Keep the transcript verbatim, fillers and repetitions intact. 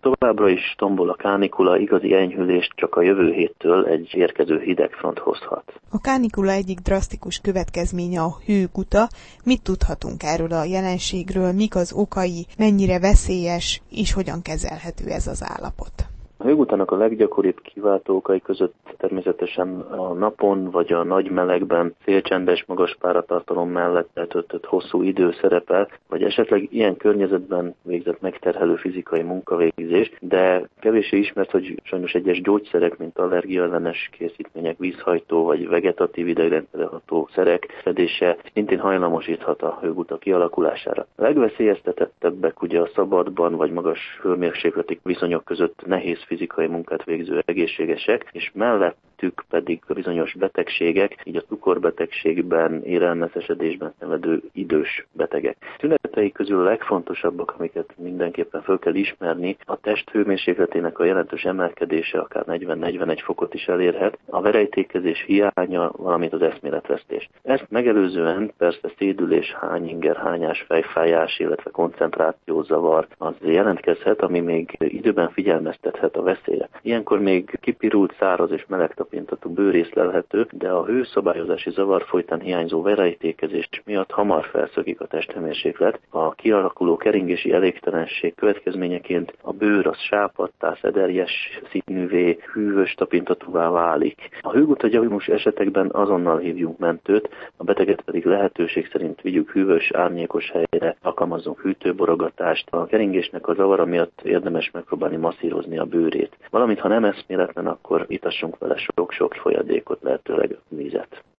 Továbbra is tombol a kánikula, igazi enyhülést csak a jövő héttől egy érkező hidegfront hozhat. A kánikula egyik drasztikus következménye a hőguta. Mit tudhatunk erről a jelenségről, mik az okai, mennyire veszélyes és hogyan kezelhető ez az állapot? A hőgutának a leggyakoribb kiváltó okai között természetesen a napon vagy a nagy melegben szélcsendes, magas páratartalom mellett eltöltött hosszú idő szerepel, vagy esetleg ilyen környezetben végzett megterhelő fizikai munkavégzés, de kevéssé ismert, hogy sajnos egyes gyógyszerek, mint allergiaellenes készítmények, vízhajtó vagy vegetatív idegrendszerre ható szerek fedése szintén hajlamosíthat a hőguta kialakulására. A legveszélyeztetettebbek ugye a szabadban vagy magas hőmérsékleti viszonyok között nehéz fizikai munkát végző egészségesek, és mellettük pedig a bizonyos betegségek, így a cukorbetegségben, élelmeszesedésben szenvedő idős betegek. Tünetei közül a legfontosabbak, amiket mindenképpen fel kell ismerni, a test hőmérsékletének a jelentős emelkedése, akár negyven-negyvenegy fokot is elérhet, a verejtékezés hiánya, valamint az eszméletvesztés. Ezt megelőzően persze szédülés, hányinger, hányás, fejfájás, illetve koncentrációzavar az jelentkezhet, ami még időben figyelmeztethet a veszélyre. Ilyenkor még kipirult, száraz és meleg tapintatú bőrész lelhető, de a hőszabályozási zavar folytán hiányzó verejtékezés miatt hamar felszökik a testhőmérséklet. A kialakuló keringési elégtelenség következményeként a bőr az sápadtá, szederjes színűvé, hűvös tapintatúvá válik. A hőgutagyarmatús esetekben azonnal hívjunk mentőt, a beteget pedig lehetőség szerint vigyük hűvös, árnyékos helyre, alkalmazzunk hűtőborogatást. A keringésnek a zavara miatt érdemes megpróbálni masszírozni a bőrét. Valamint, ha nem eszméletlen, akkor itassunk vele sok-sok folyadékot, lehetőleg vizet.